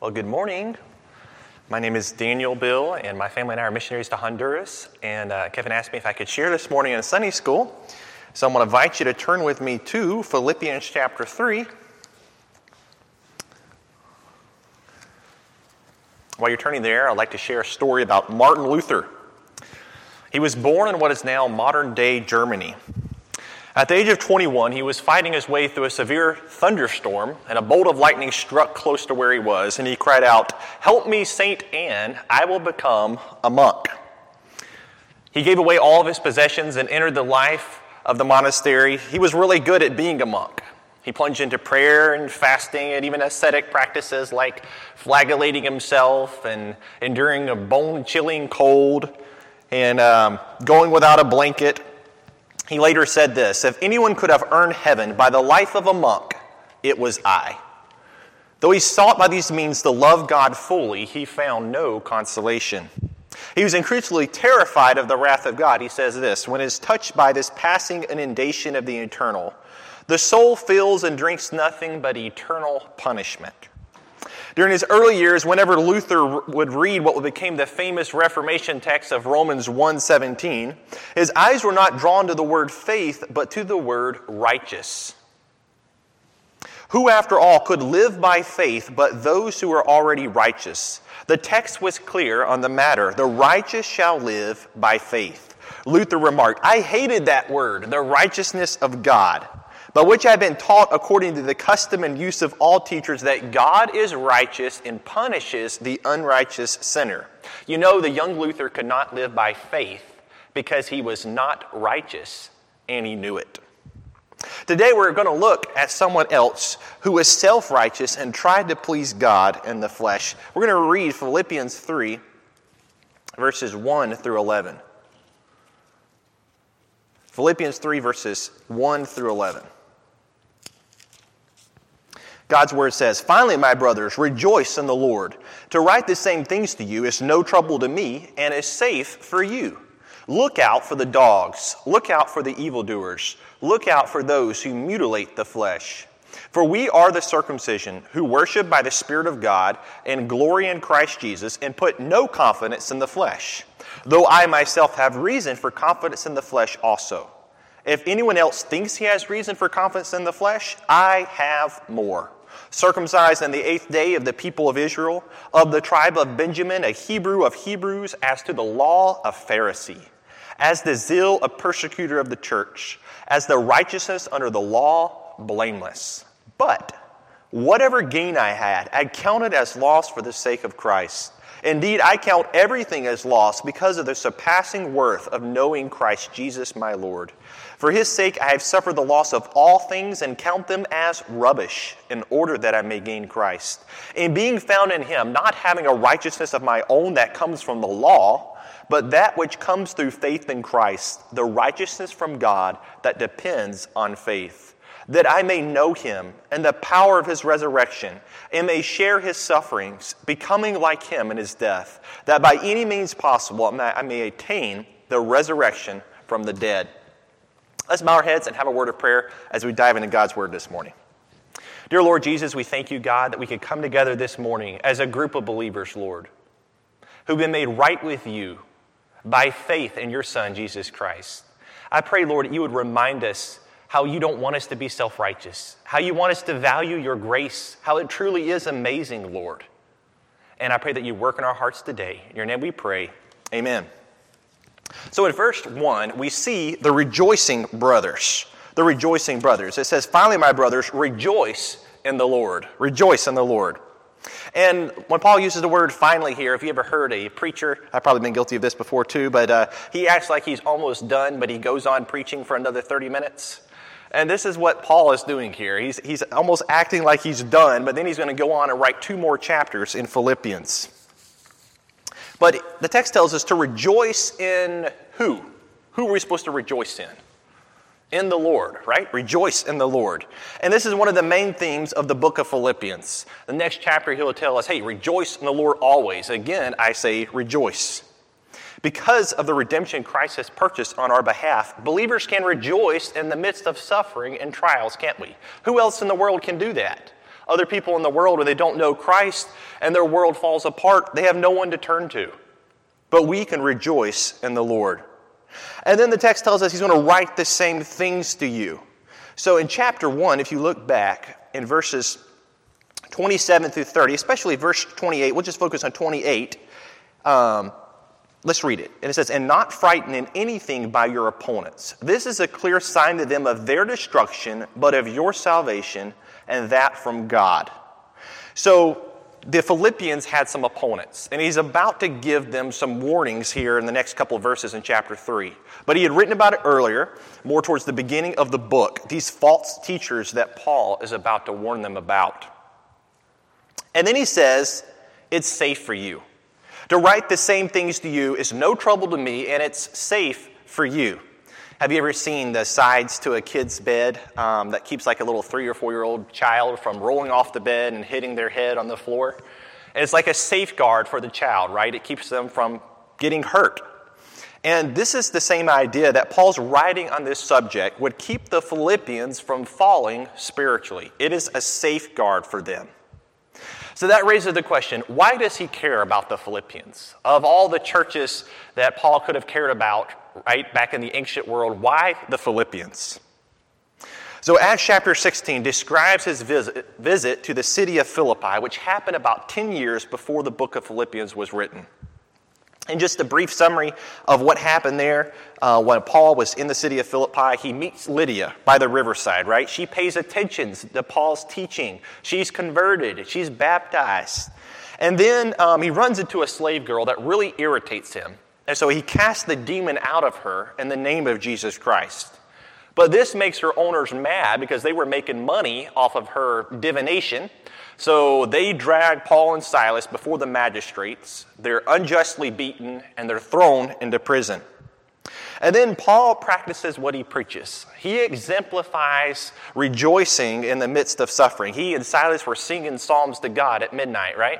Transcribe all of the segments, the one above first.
Well, good morning. My name is Daniel Bill, and my family and I are missionaries to Honduras. And Kevin asked me if I could share this morning in Sunday school. So I'm going to invite you to turn with me to Philippians chapter 3. While you're turning there, I'd like to share a story about Martin Luther. He was born in what is now modern-day Germany. At the age of 21, he was fighting his way through a severe thunderstorm, and a bolt of lightning struck close to where he was, and he cried out, "Help me, Saint Anne, I will become a monk." He gave away all of his possessions and entered the life of the monastery. He was really good at being a monk. He plunged into prayer and fasting and even ascetic practices like flagellating himself and enduring a bone-chilling cold and going without a blanket. He later said this, "If anyone could have earned heaven by the life of a monk, it was I." Though he sought by these means to love God fully, he found no consolation. He was increasingly terrified of the wrath of God. He says this, "When it is touched by this passing inundation of the eternal, the soul feels and drinks nothing but eternal punishment." During his early years, whenever Luther would read what became the famous Reformation text of Romans 1:17, his eyes were not drawn to the word faith, but to the word righteous. Who, after all, could live by faith but those who are already righteous? The text was clear on the matter. The righteous shall live by faith. Luther remarked, "I hated that word, the righteousness of God, by which I have been taught according to the custom and use of all teachers that God is righteous and punishes the unrighteous sinner." You know, the young Luther could not live by faith because he was not righteous, and he knew it. Today we're going to look at someone else who was self-righteous and tried to please God in the flesh. We're going to read Philippians 3, verses 1 through 11. Philippians 3, verses 1 through 11. God's word says, "Finally, my brothers, rejoice in the Lord. To write the same things to you is no trouble to me and is safe for you. Look out for the dogs. Look out for the evildoers. Look out for those who mutilate the flesh. For we are the circumcision who worship by the Spirit of God and glory in Christ Jesus and put no confidence in the flesh, though I myself have reason for confidence in the flesh also. If anyone else thinks he has reason for confidence in the flesh, I have more. Circumcised on the 8th day of the people of Israel, of the tribe of Benjamin, a Hebrew of Hebrews, as to the law, a Pharisee, as the zeal, a persecutor of the church, as the righteousness under the law, blameless. But whatever gain I had, I counted as loss for the sake of Christ. Indeed, I count everything as loss because of the surpassing worth of knowing Christ Jesus my Lord. For his sake I have suffered the loss of all things and count them as rubbish in order that I may gain Christ. And being found in him, not having a righteousness of my own that comes from the law, but that which comes through faith in Christ, the righteousness from God that depends on faith, that I may know him and the power of his resurrection, and may share his sufferings, becoming like him in his death, that by any means possible I may attain the resurrection from the dead." Let's bow our heads and have a word of prayer as we dive into God's word this morning. Dear Lord Jesus, we thank you, God, that we could come together this morning as a group of believers, Lord, who've been made right with you by faith in your Son, Jesus Christ. I pray, Lord, that you would remind us how you don't want us to be self-righteous, how you want us to value your grace, how it truly is amazing, Lord. And I pray that you work in our hearts today. In your name we pray. Amen. So in verse 1, we see the rejoicing brothers. The rejoicing brothers. It says, "Finally, my brothers, rejoice in the Lord." Rejoice in the Lord. And when Paul uses the word finally here, if you ever heard a preacher, I've probably been guilty of this before too, but he acts like he's almost done, but he goes on preaching for another 30 minutes. And this is what Paul is doing here. He's almost acting like he's done, but then he's going to go on and write 2 more chapters in Philippians. But the text tells us to rejoice in who? Who are we supposed to rejoice in? In the Lord, right? Rejoice in the Lord. And this is one of the main themes of the book of Philippians. The next chapter, he'll tell us, hey, rejoice in the Lord always. Again, I say rejoice. Because of the redemption Christ has purchased on our behalf, believers can rejoice in the midst of suffering and trials, can't we? Who else in the world can do that? Other people in the world, when they don't know Christ and their world falls apart, they have no one to turn to. But we can rejoice in the Lord. And then the text tells us he's going to write the same things to you. So in chapter 1, if you look back in verses 27 through 30, especially verse 28, we'll just focus on 28. Let's read it. And it says, "And not frightened in anything by your opponents. This is a clear sign to them of their destruction, but of your salvation, and that from God." So the Philippians had some opponents, and he's about to give them some warnings here in the next couple of verses in chapter 3. But he had written about it earlier, more towards the beginning of the book, these false teachers that Paul is about to warn them about. And then he says, it's safe for you. To write the same things to you is no trouble to me, and it's safe for you. Have you ever seen the sides to a kid's bed that keeps like a little 3 or 4-year-old child from rolling off the bed and hitting their head on the floor? And it's like a safeguard for the child, right? It keeps them from getting hurt. And this is the same idea that Paul's writing on this subject would keep the Philippians from falling spiritually. It is a safeguard for them. So that raises the question, why does he care about the Philippians? Of all the churches that Paul could have cared about, right, back in the ancient world, why the Philippians? So Acts chapter 16 describes his visit to the city of Philippi, which happened about 10 years before the book of Philippians was written. And just a brief summary of what happened there, when Paul was in the city of Philippi, he meets Lydia by the riverside, right? She pays attention to Paul's teaching. She's converted. She's baptized. And then he runs into a slave girl that really irritates him. And so he casts the demon out of her in the name of Jesus Christ. But this makes her owners mad because they were making money off of her divination. So they drag Paul and Silas before the magistrates. They're unjustly beaten and they're thrown into prison. And then Paul practices what he preaches. He exemplifies rejoicing in the midst of suffering. He and Silas were singing psalms to God at midnight, right?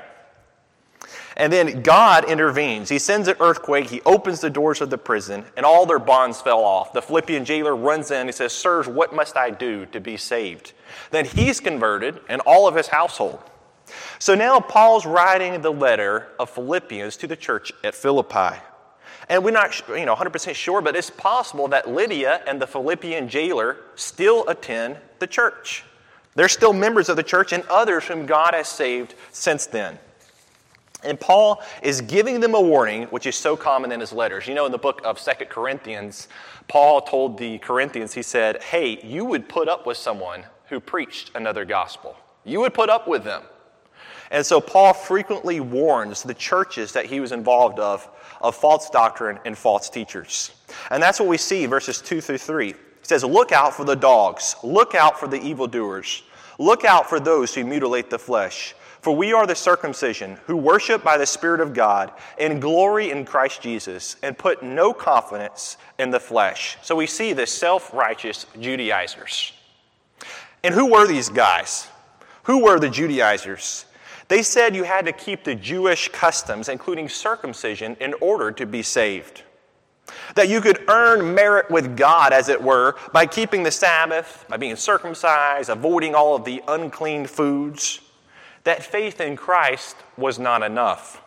And then God intervenes. He sends an earthquake. He opens the doors of the prison, and all their bonds fell off. The Philippian jailer runs in. He says, "Sirs, what must I do to be saved?" Then he's converted, and all of his household. So now Paul's writing the letter of Philippians to the church at Philippi. And we're not 100% sure, but it's possible that Lydia and the Philippian jailer still attend the church. They're still members of the church and others whom God has saved since then. And Paul is giving them a warning, which is so common in his letters. You know, in the book of 2 Corinthians, Paul told the Corinthians, he said, hey, you would put up with someone who preached another gospel. You would put up with them. And so Paul frequently warns the churches that he was involved of false doctrine and false teachers. And that's what we see, verses 2 through 3. He says, look out for the dogs. Look out for the evildoers. Look out for those who mutilate the flesh. For we are the circumcision, who worship by the Spirit of God, and glory in Christ Jesus, and put no confidence in the flesh. So we see the self-righteous Judaizers. And who were these guys? Who were the Judaizers? They said you had to keep the Jewish customs, including circumcision, in order to be saved. That you could earn merit with God, as it were, by keeping the Sabbath, by being circumcised, avoiding all of the unclean foods. That faith in Christ was not enough.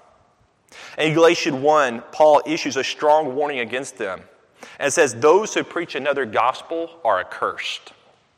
In Galatians 1, Paul issues a strong warning against them and says, those who preach another gospel are accursed.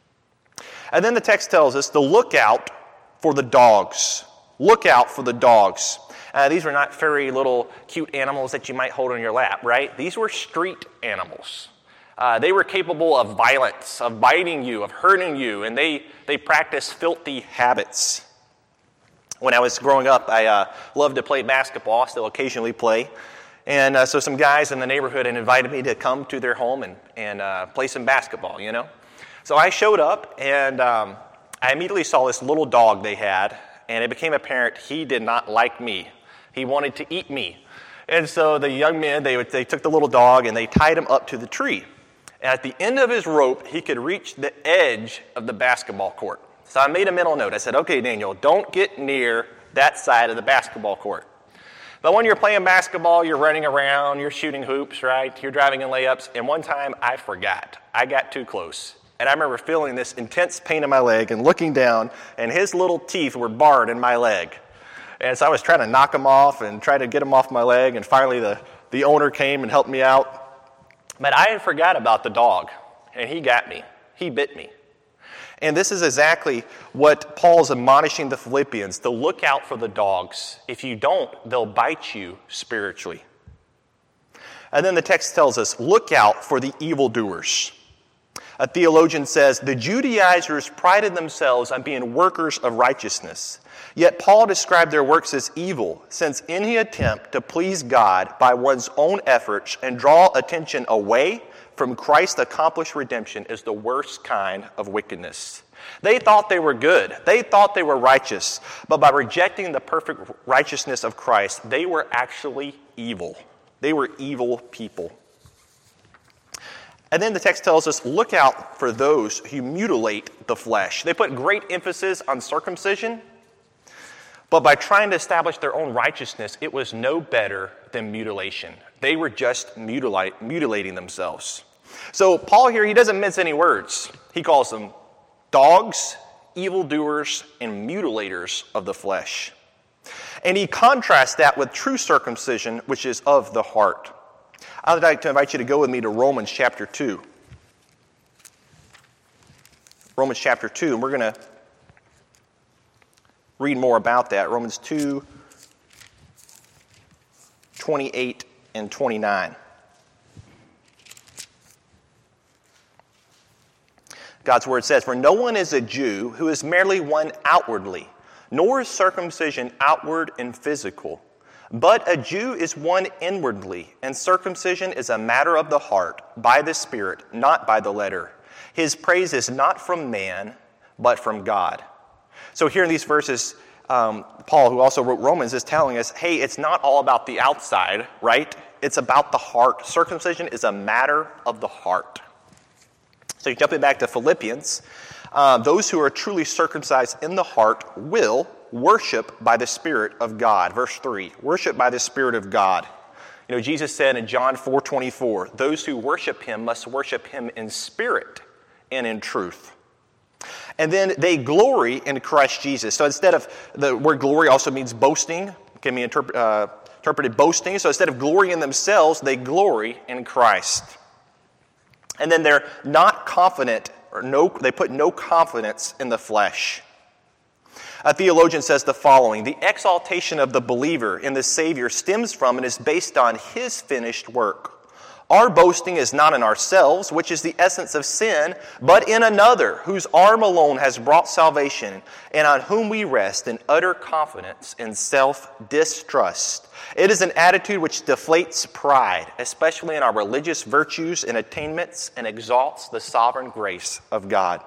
And then the text tells us to look out for the dogs. Look out for the dogs. These were not furry little cute animals that you might hold on your lap, right? These were street animals. They were capable of violence, of biting you, of hurting you, and they practiced filthy habits. When I was growing up, I loved to play basketball. I still occasionally play. And so some guys in the neighborhood had invited me to come to their home and play some basketball, you know. So I showed up, and I immediately saw this little dog they had, and it became apparent he did not like me. He wanted to eat me. And so the young men, they took the little dog, and they tied him up to the tree. And at the end of his rope, he could reach the edge of the basketball court. So I made a mental note. I said, okay, Daniel, don't get near that side of the basketball court. But when you're playing basketball, you're running around, you're shooting hoops, right? You're driving in layups. And one time I forgot. I got too close. And I remember feeling this intense pain in my leg and looking down, and his little teeth were barred in my leg. And so I was trying to knock him off and try to get him off my leg, and finally the owner came and helped me out. But I had forgot about the dog, and he got me. He bit me. And this is exactly what Paul's admonishing the Philippians, to look out for the dogs. If you don't, they'll bite you spiritually. And then the text tells us, look out for the evildoers. A theologian says, the Judaizers prided themselves on being workers of righteousness. Yet Paul described their works as evil, since any attempt to please God by one's own efforts and draw attention away from Christ's accomplished redemption is the worst kind of wickedness. They thought they were good. They thought they were righteous. But by rejecting the perfect righteousness of Christ, they were actually evil. They were evil people. And then the text tells us, look out for those who mutilate the flesh. They put great emphasis on circumcision, but by trying to establish their own righteousness, it was no better than mutilation. They were just mutilating themselves. So Paul here, he doesn't mince any words. He calls them dogs, evildoers, and mutilators of the flesh. And he contrasts that with true circumcision, which is of the heart. I'd like to invite you to go with me to Romans chapter 2. Romans chapter 2, and we're going to read more about that. Romans 2, 28 and 29. God's word says, for no one is a Jew who is merely one outwardly, nor is circumcision outward and physical. But a Jew is one inwardly, and circumcision is a matter of the heart, by the Spirit, not by the letter. His praise is not from man, but from God. So here in these verses, Paul, who also wrote Romans, is telling us, hey, it's not all about the outside, right? It's about the heart. Circumcision is a matter of the heart. So jumping back to Philippians, those who are truly circumcised in the heart will worship by the Spirit of God. Verse 3, worship by the Spirit of God. You know, Jesus said in John 4:24, those who worship him must worship him in spirit and in truth. And then they glory in Christ Jesus. So instead of, the word glory also means boasting, can be interpreted boasting. So instead of glorying in themselves, they glory in Christ. And then they're not confident, they put no confidence in the flesh. A theologian says the following, the exaltation of the believer in the Savior stems from and is based on his finished work. Our boasting is not in ourselves, which is the essence of sin, but in another, whose arm alone has brought salvation, and on whom we rest in utter confidence and self-distrust. It is an attitude which deflates pride, especially in our religious virtues and attainments, and exalts the sovereign grace of God.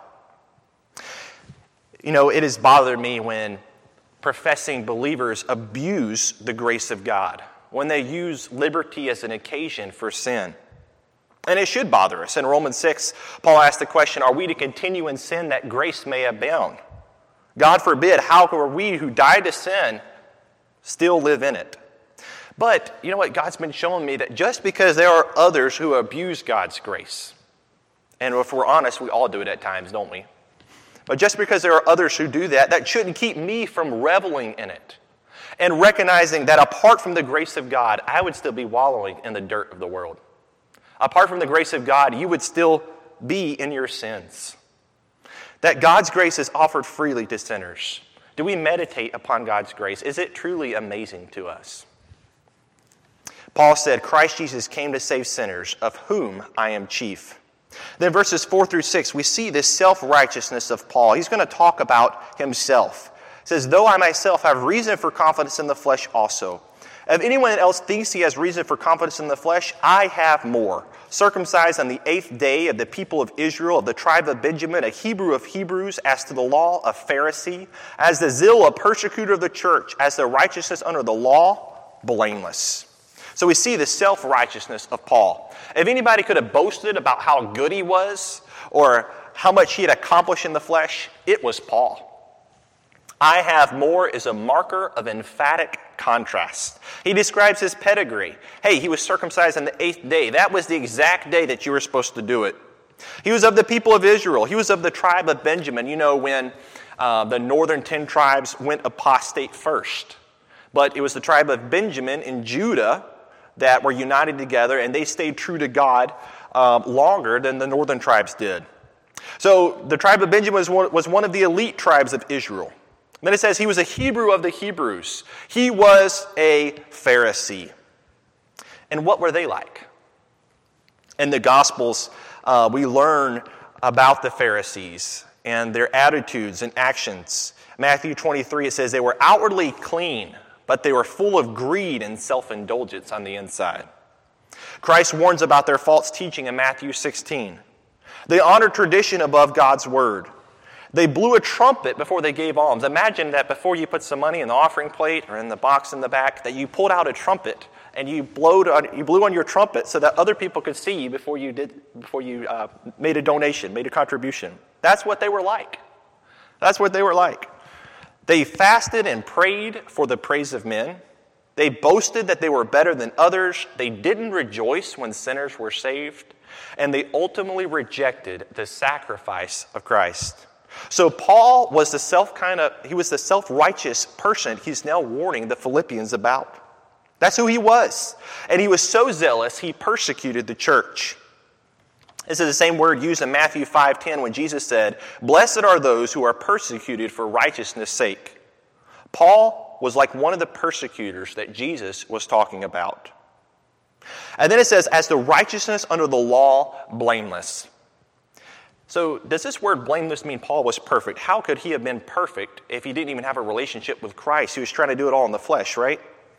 You know, it has bothered me when professing believers abuse the grace of God, when they use liberty as an occasion for sin. And it should bother us. In Romans 6, Paul asked the question, are we to continue in sin that grace may abound? God forbid, how can we who died to sin still live in it? But you know what? God's been showing me that just because there are others who abuse God's grace, and if we're honest, we all do it at times, don't we? But just because there are others who do that, that shouldn't keep me from reveling in it and recognizing that apart from the grace of God, I would still be wallowing in the dirt of the world. Apart from the grace of God, you would still be in your sins. That God's grace is offered freely to sinners. Do we meditate upon God's grace? Is it truly amazing to us? Paul said, Christ Jesus came to save sinners, of whom I am chief. Then verses 4 through 6, we see this self-righteousness of Paul. He's going to talk about himself. It says, though I myself have reason for confidence in the flesh also. If anyone else thinks he has reason for confidence in the flesh, I have more. Circumcised on the 8th day of the people of Israel, of the tribe of Benjamin, a Hebrew of Hebrews, as to the law, a Pharisee, as the zeal, a persecutor of the church, as the righteousness under the law, blameless. So we see the self-righteousness of Paul. If anybody could have boasted about how good he was or how much he had accomplished in the flesh, it was Paul. I have more is a marker of emphatic contrast. He describes his pedigree. Hey, he was circumcised on the 8th day. That was the exact day that you were supposed to do it. He was of the people of Israel. He was of the tribe of Benjamin. You know, when the northern 10 tribes went apostate first. But it was the tribe of Benjamin and Judah that were united together, and they stayed true to God longer than the northern tribes did. So the tribe of Benjamin was one of the elite tribes of Israel. And then it says he was a Hebrew of the Hebrews. He was a Pharisee. And what were they like? In the Gospels, we learn about the Pharisees and their attitudes and actions. Matthew 23, it says they were outwardly clean, but they were full of greed and self-indulgence on the inside. Christ warns about their false teaching in Matthew 16. They honored tradition above God's word. They blew a trumpet before they gave alms. Imagine that before you put some money in the offering plate or in the box in the back, that you pulled out a trumpet and you blew on your trumpet so that other people could see you before you made a donation, made a contribution. That's what they were like. That's what they were like. They fasted and prayed for the praise of men. They boasted that they were better than others. They didn't rejoice when sinners were saved. And they ultimately rejected the sacrifice of Christ. So Paul was the self-righteous person he's now warning the Philippians about. That's who he was. And he was so zealous, he persecuted the church. This is the same word used in Matthew 5:10 when Jesus said, "Blessed are those who are persecuted for righteousness' sake." Paul was like one of the persecutors that Jesus was talking about. And then it says, as the righteousness under the law, blameless. So does this word blameless mean Paul was perfect? How could he have been perfect if he didn't even have a relationship with Christ? He was trying to do it all in the flesh, right?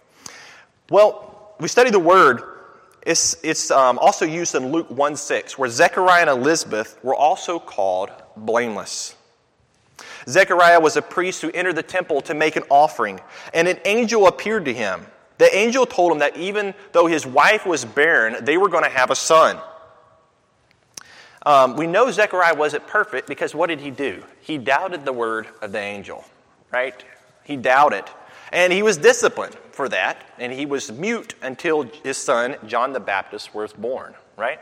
Well, we study the word. It's also used in Luke 1:6, where Zechariah and Elizabeth were also called blameless. Zechariah was a priest who entered the temple to make an offering, and an angel appeared to him. The angel told him that even though his wife was barren, they were going to have a son. We know Zechariah wasn't perfect because what did he do? He doubted the word of the angel, right? He doubted. And he was disciplined for that, and he was mute until his son, John the Baptist, was born, right?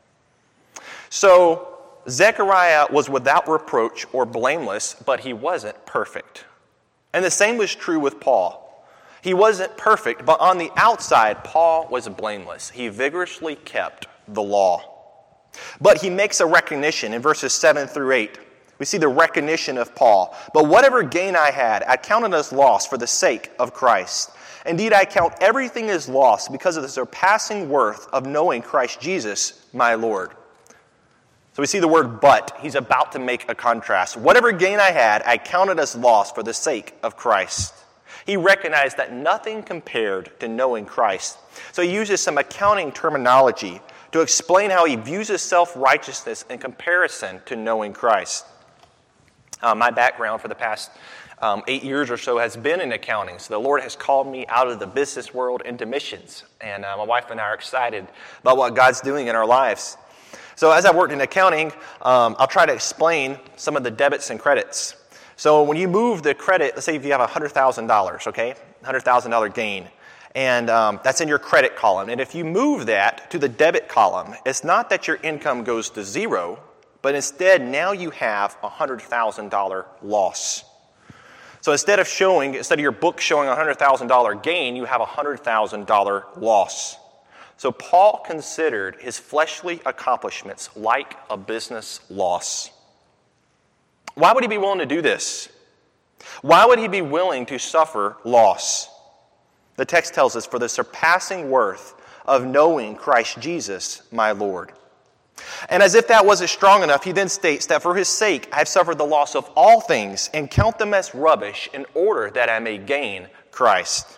So Zechariah was without reproach or blameless, but he wasn't perfect. And the same was true with Paul. He wasn't perfect, but on the outside, Paul was blameless. He vigorously kept the law. But he makes a recognition in verses 7 through 8. We see the recognition of Paul. But whatever gain I had, I counted as loss for the sake of Christ. Indeed, I count everything as loss because of the surpassing worth of knowing Christ Jesus, my Lord. So we see the word but. He's about to make a contrast. Whatever gain I had, I counted as loss for the sake of Christ. He recognized that nothing compared to knowing Christ. So he uses some accounting terminology to explain how he views his self-righteousness in comparison to knowing Christ. My background for the past 8 years or so has been in accounting. So the Lord has called me out of the business world into missions. And my wife and I are excited about what God's doing in our lives. So as I've worked in accounting, I'll try to explain some of the debits and credits. So when you move the credit, let's say if you have $100,000, okay, $100,000 gain, and that's in your credit column. And if you move that to the debit column, it's not that your income goes to zero, but instead now you have a $100,000 loss. So instead of your book showing a $100,000 gain, you have a $100,000 loss. So Paul considered his fleshly accomplishments like a business loss. Why would he be willing to do this? Why would he be willing to suffer loss? The text tells us, for the surpassing worth of knowing Christ Jesus, my Lord. And as if that wasn't strong enough, he then states that for his sake I have suffered the loss of all things and count them as rubbish in order that I may gain Christ.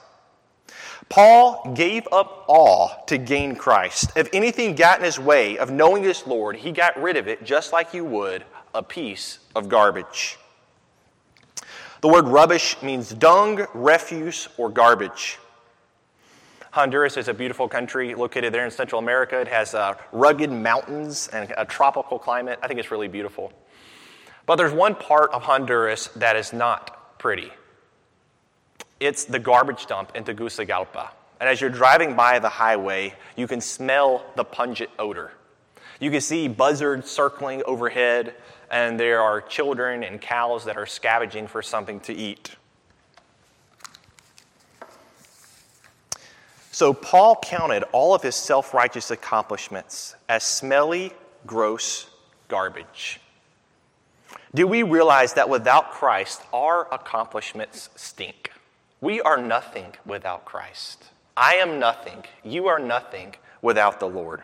Paul gave up all to gain Christ. If anything got in his way of knowing his Lord, he got rid of it just like you would a piece of garbage. The word rubbish means dung, refuse, or garbage. Honduras is a beautiful country located there in Central America. It has rugged mountains and a tropical climate. I think it's really beautiful. But there's one part of Honduras that is not pretty. It's the garbage dump in Tegucigalpa. And as you're driving by the highway, you can smell the pungent odor. You can see buzzards circling overhead, and there are children and cows that are scavenging for something to eat. So Paul counted all of his self-righteous accomplishments as smelly, gross garbage. Do we realize that without Christ, our accomplishments stink? We are nothing without Christ. I am nothing. You are nothing without the Lord.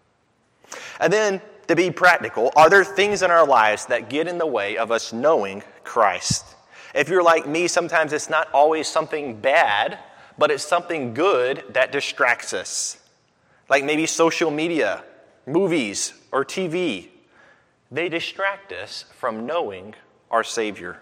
And then, to be practical, are there things in our lives that get in the way of us knowing Christ? If you're like me, sometimes it's not always something bad, but it's something good that distracts us. Like maybe social media, movies, or TV. They distract us from knowing our Savior.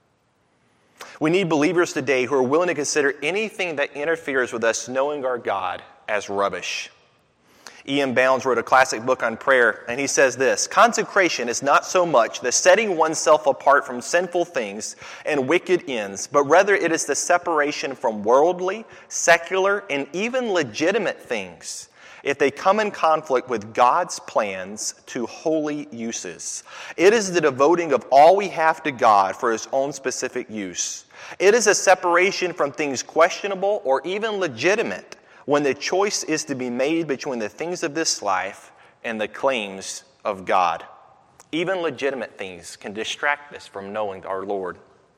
We need believers today who are willing to consider anything that interferes with us knowing our God as rubbish. E.M. Bounds wrote a classic book on prayer, and he says this: consecration is not so much the setting oneself apart from sinful things and wicked ends, but rather it is the separation from worldly, secular, and even legitimate things, if they come in conflict with God's plans to holy uses. It is the devoting of all we have to God for His own specific use. It is a separation from things questionable or even legitimate, when the choice is to be made between the things of this life and the claims of God. Even legitimate things can distract us from knowing our Lord.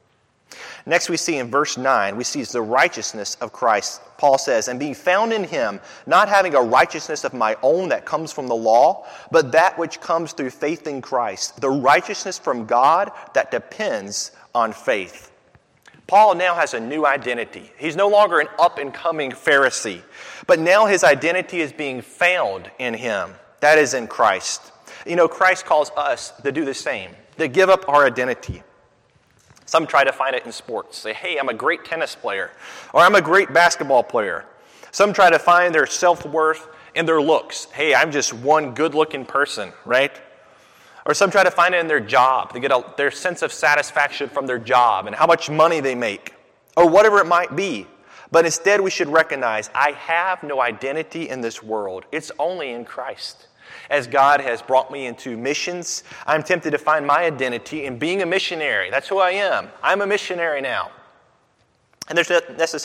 Next we see in verse 9, we see the righteousness of Christ. Paul says, and being found in Him, not having a righteousness of my own that comes from the law, but that which comes through faith in Christ, the righteousness from God that depends on faith. Paul now has a new identity. He's no longer an up-and-coming Pharisee, but now his identity is being found in Him. That is in Christ. You know, Christ calls us to do the same, to give up our identity. Some try to find it in sports. Say, hey, I'm a great tennis player, or I'm a great basketball player. Some try to find their self-worth in their looks. Hey, I'm just one good-looking person, right? Or some try to find it in their job. They get their sense of satisfaction from their job and how much money they make, or whatever it might be. But instead, we should recognize, I have no identity in this world. It's only in Christ. As God has brought me into missions, I'm tempted to find my identity in being a missionary. That's who I am. I'm a missionary now. And there's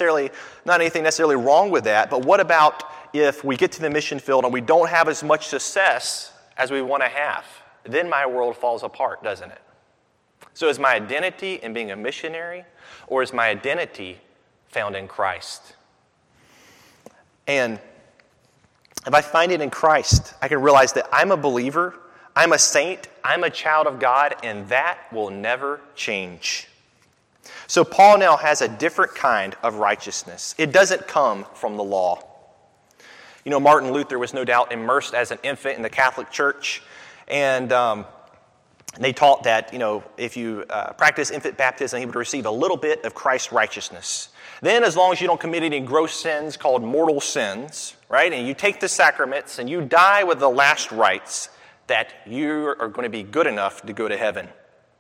not anything necessarily wrong with that, but what about if we get to the mission field and we don't have as much success as we want to have? Then my world falls apart, doesn't it? So is my identity in being a missionary, or is my identity found in Christ? And if I find it in Christ, I can realize that I'm a believer, I'm a saint, I'm a child of God, and that will never change. So Paul now has a different kind of righteousness. It doesn't come from the law. You know, Martin Luther was no doubt immersed as an infant in the Catholic Church, and they taught that, you know, if you practice infant baptism, he would receive a little bit of Christ's righteousness. Then, as long as you don't commit any gross sins called mortal sins, right, and you take the sacraments and you die with the last rites, that you are going to be good enough to go to heaven.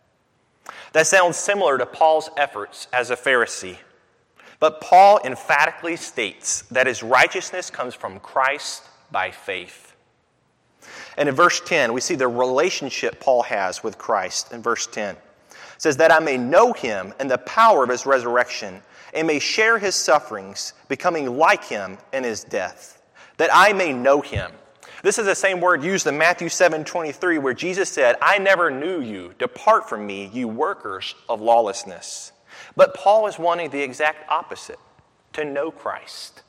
That sounds similar to Paul's efforts as a Pharisee. But Paul emphatically states that his righteousness comes from Christ by faith. And in verse 10, we see the relationship Paul has with Christ in verse 10. It says, that I may know Him and the power of His resurrection, and may share His sufferings, becoming like Him in His death, that I may know Him. This is the same word used in Matthew 7:23, where Jesus said, I never knew you. Depart from me, you workers of lawlessness. But Paul is wanting the exact opposite, to know Christ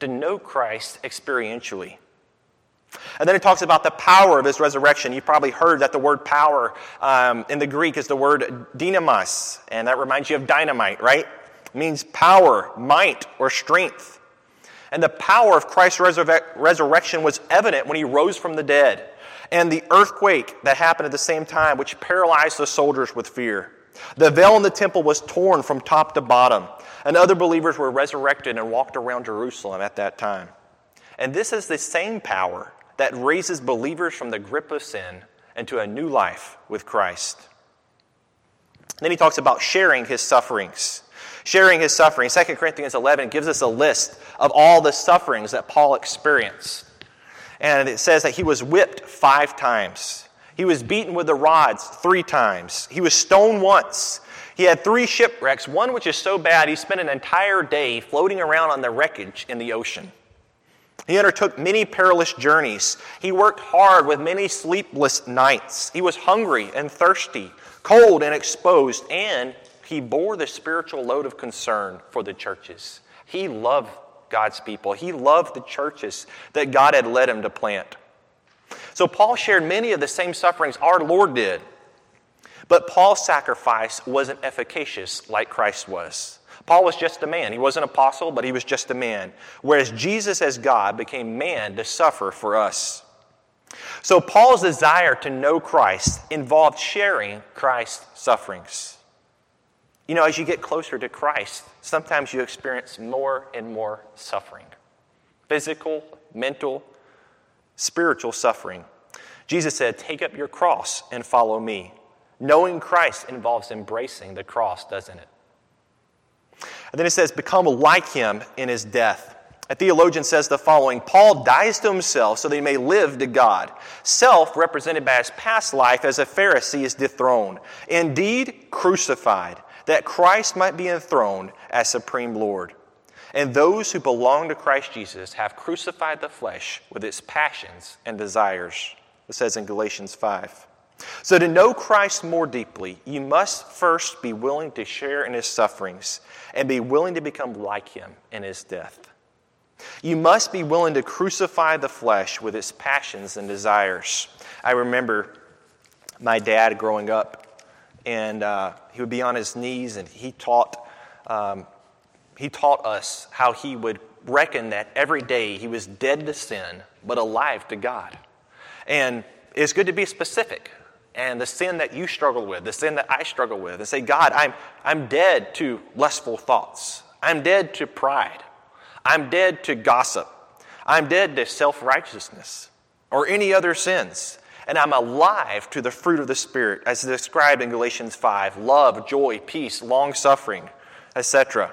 experientially. And then it talks about the power of His resurrection. You probably heard that the word power in the Greek is the word dynamis, and that reminds you of dynamite, right? It means power, might, or strength. And the power of Christ's resurrection was evident when He rose from the dead. And the earthquake that happened at the same time, which paralyzed the soldiers with fear. The veil in the temple was torn from top to bottom, and other believers were resurrected and walked around Jerusalem at that time. And this is the same power that raises believers from the grip of sin into a new life with Christ. Then he talks about sharing His sufferings. Sharing His suffering. 2 Corinthians 11 gives us a list of all the sufferings that Paul experienced. And it says that he was whipped 5 times. He was beaten with the rods 3 times. He was stoned once. He had 3 shipwrecks, one which is so bad he spent an entire day floating around on the wreckage in the ocean. He undertook many perilous journeys. He worked hard with many sleepless nights. He was hungry and thirsty, cold and exposed, and he bore the spiritual load of concern for the churches. He loved God's people. He loved the churches that God had led him to plant. So Paul shared many of the same sufferings our Lord did. But Paul's sacrifice wasn't efficacious like Christ was. Paul was just a man. He wasn't an apostle, but he was just a man. Whereas Jesus as God became man to suffer for us. So Paul's desire to know Christ involved sharing Christ's sufferings. You know, as you get closer to Christ, sometimes you experience more and more suffering. Physical, mental, spiritual suffering. Jesus said, "Take up your cross and follow me." Knowing Christ involves embracing the cross, doesn't it? And then it says, become like him in his death. A theologian says the following: Paul dies to himself so that he may live to God. Self, represented by his past life as a Pharisee, is dethroned. Indeed, crucified, that Christ might be enthroned as supreme Lord. And those who belong to Christ Jesus have crucified the flesh with its passions and desires. It says in Galatians 5. So to know Christ more deeply, you must first be willing to share in his sufferings and be willing to become like him in his death. You must be willing to crucify the flesh with its passions and desires. I remember my dad growing up, and he would be on his knees, and he taught us how he would reckon that every day he was dead to sin, but alive to God. And it's good to be specific. And the sin that you struggle with, the sin that I struggle with, and say, God, I'm dead to lustful thoughts. I'm dead to pride. I'm dead to gossip. I'm dead to self-righteousness or any other sins. And I'm alive to the fruit of the Spirit, as described in Galatians 5, love, joy, peace, long-suffering, etc.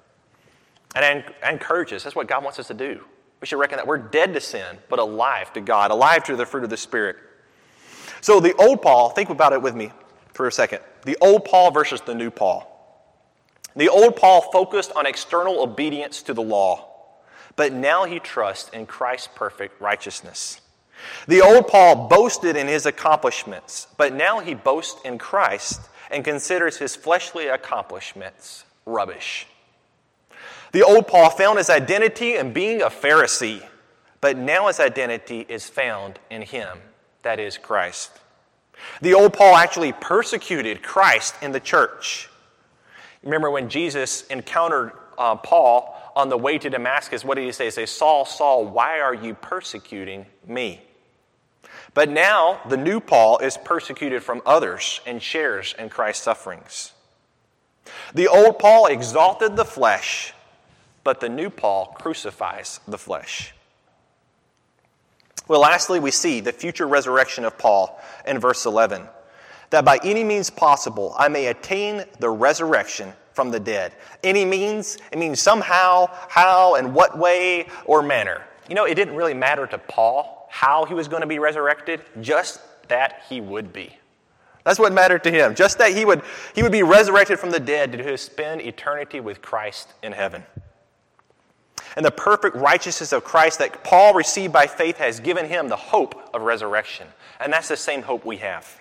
And I encourage us, that's what God wants us to do. We should reckon that we're dead to sin, but alive to God, alive to the fruit of the Spirit. So the old Paul, think about it with me for a second. The old Paul versus the new Paul. The old Paul focused on external obedience to the law, but now he trusts in Christ's perfect righteousness. The old Paul boasted in his accomplishments, but now he boasts in Christ and considers his fleshly accomplishments rubbish. The old Paul found his identity in being a Pharisee, but now his identity is found in him. That is Christ. The old Paul actually persecuted Christ in the church. Remember when Jesus encountered Paul on the way to Damascus, what did he say? He said, Saul, Saul, why are you persecuting me? But now the new Paul is persecuted from others and shares in Christ's sufferings. The old Paul exalted the flesh, but the new Paul crucifies the flesh. Well, lastly, we see the future resurrection of Paul in verse 11. That by any means possible, I may attain the resurrection from the dead. Any means, it means somehow, how, and what way or manner. You know, it didn't really matter to Paul how he was going to be resurrected, just that he would be. That's what mattered to him, just that he would be resurrected from the dead to spend eternity with Christ in heaven. And the perfect righteousness of Christ that Paul received by faith has given him the hope of resurrection. And that's the same hope we have.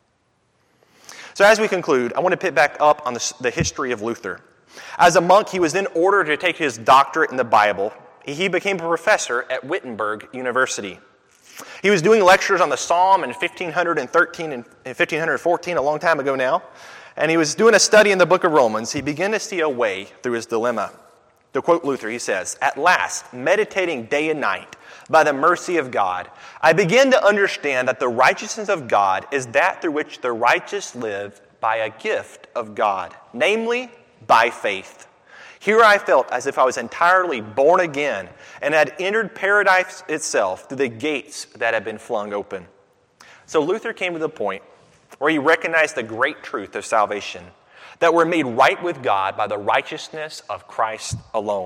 So as we conclude, I want to pick back up on the history of Luther. As a monk, he was then ordered to take his doctorate in the Bible. He became a professor at Wittenberg University. He was doing lectures on the Psalm in 1513 and 1514, a long time ago now. And he was doing a study in the book of Romans. He began to see a way through his dilemma. To quote Luther, he says, "At last, meditating day and night, by the mercy of God, I begin to understand that the righteousness of God is that through which the righteous live by a gift of God, namely, by faith. Here I felt as if I was entirely born again and had entered paradise itself through the gates that had been flung open." So Luther came to the point where he recognized the great truth of salvation, that we're made right with God by the righteousness of Christ alone.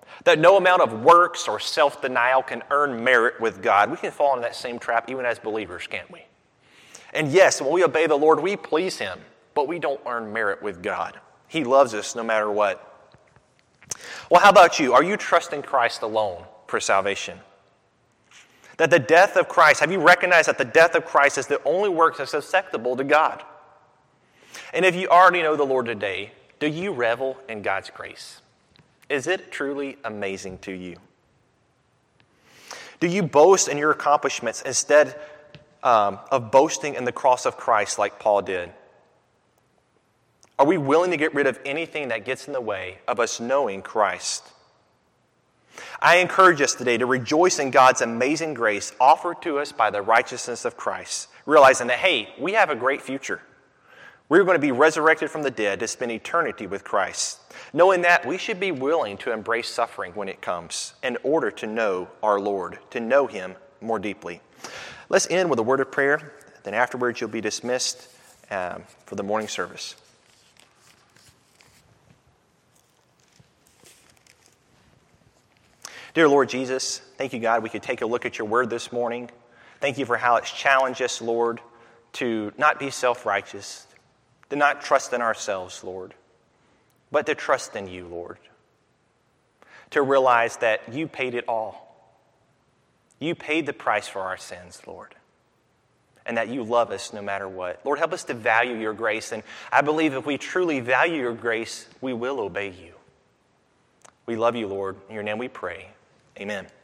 That no amount of works or self-denial can earn merit with God. We can fall into that same trap even as believers, can't we? And yes, when we obey the Lord, we please Him, but we don't earn merit with God. He loves us no matter what. Well, how about you? Are you trusting Christ alone for salvation? That the death of Christ, have you recognized that the death of Christ is the only work that's acceptable to God? And if you already know the Lord today, do you revel in God's grace? Is it truly amazing to you? Do you boast in your accomplishments instead of boasting in the cross of Christ like Paul did? Are we willing to get rid of anything that gets in the way of us knowing Christ? I encourage us today to rejoice in God's amazing grace offered to us by the righteousness of Christ, realizing that, hey, we have a great future. We're going to be resurrected from the dead to spend eternity with Christ. Knowing that, we should be willing to embrace suffering when it comes in order to know our Lord, to know Him more deeply. Let's end with a word of prayer. Then afterwards, you'll be dismissed for the morning service. Dear Lord Jesus, thank you, God, we could take a look at your word this morning. Thank you for how it's challenged us, Lord, to not be self-righteous, to not trust in ourselves, Lord, but to trust in you, Lord. To realize that you paid it all. You paid the price for our sins, Lord, and that you love us no matter what. Lord, help us to value your grace, and I believe if we truly value your grace, we will obey you. We love you, Lord. In your name we pray. Amen.